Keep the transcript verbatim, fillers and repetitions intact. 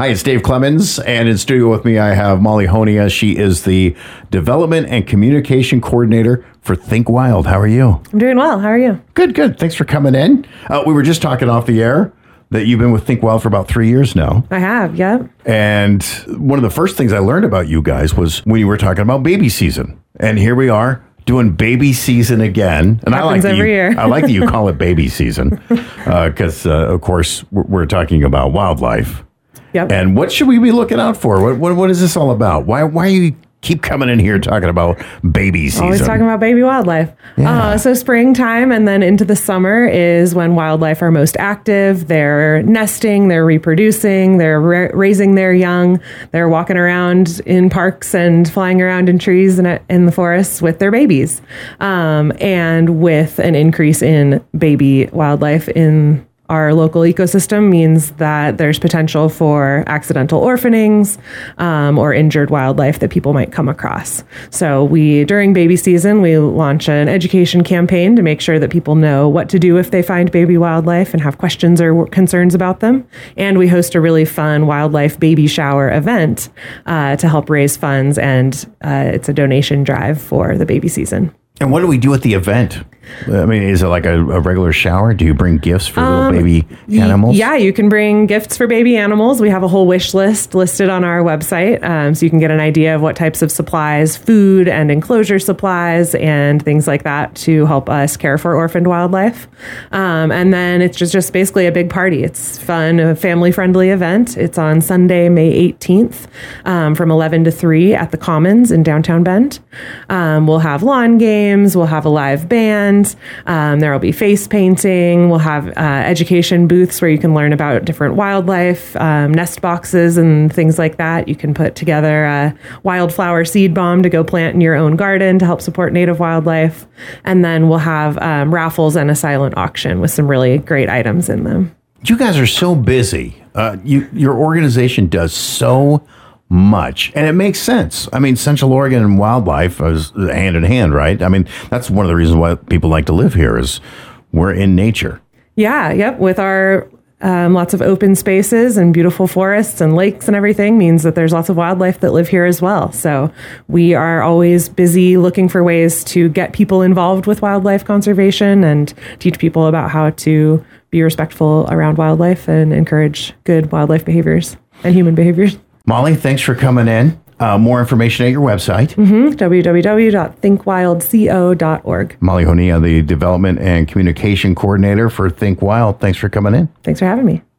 Hi, it's Dave Clemens, and in studio with me, I have Molly Honia. She is the Development and Communication Coordinator for Think Wild. How are you? I'm doing well. How are you? Good, good. Thanks for coming in. Uh, we were just talking off the air that you've been with Think Wild for about three years now. I have, yeah. And one of the first things I learned about you guys was when you were talking about baby season. And here we are doing baby season again. And Happens I like that every you, year. I like that you call it baby season because, uh, uh, of course, we're, we're talking about wildlife. Yep. And what should we be looking out for? What what, what is this all about? Why why you keep coming in here talking about baby season? Always talking about baby wildlife. Yeah. Uh, so springtime and then into the summer is when wildlife are most active. They're nesting, they're reproducing, they're ra- raising their young, they're walking around in parks and flying around in trees and in the forests with their babies. Um, and with an increase in baby wildlife in our local ecosystem means that there's potential for accidental orphanings um, or injured wildlife that people might come across. So we, during baby season, we launch an education campaign to make sure that people know what to do if they find baby wildlife and have questions or concerns about them. And we host a really fun wildlife baby shower event uh, to help raise funds, and uh, it's a donation drive for the baby season. And what do we do at the event? I mean, is it like a, a regular shower? Do you bring gifts for little Um, baby animals? Yeah, you can bring gifts for baby animals. We have a whole wish list listed on our website, um, so you can get an idea of what types of supplies, food and enclosure supplies and things like that to help us care for orphaned wildlife. Um, and then it's just, just basically a big party. It's fun, a family-friendly event. It's on Sunday, May eighteenth um, from eleven to three at the Commons in downtown Bend. Um, we'll have lawn games. We'll have a live band. Um, there will be face painting. We'll have uh, education booths where you can learn about different wildlife, um, nest boxes and things like that. You can put together a wildflower seed bomb to go plant in your own garden to help support native wildlife. And then we'll have um, raffles and a silent auction with some really great items in them. You guys are so busy. Uh, you, your organization does so much, and it makes sense. I mean, Central Oregon and wildlife is hand in hand, right? I mean, that's one of the reasons why people like to live here is we're in nature. Yeah, yep. With our um, lots of open spaces and beautiful forests and lakes and everything means that there's lots of wildlife that live here as well. So we are always busy looking for ways to get people involved with wildlife conservation and teach people about how to be respectful around wildlife and encourage good wildlife behaviors and human behaviors. Molly, thanks for coming in. Uh, more information at your website. Mm-hmm. w w w dot think wild co dot org. Molly Honia, the Development and Communication Coordinator for Think Wild. Thanks for coming in. Thanks for having me.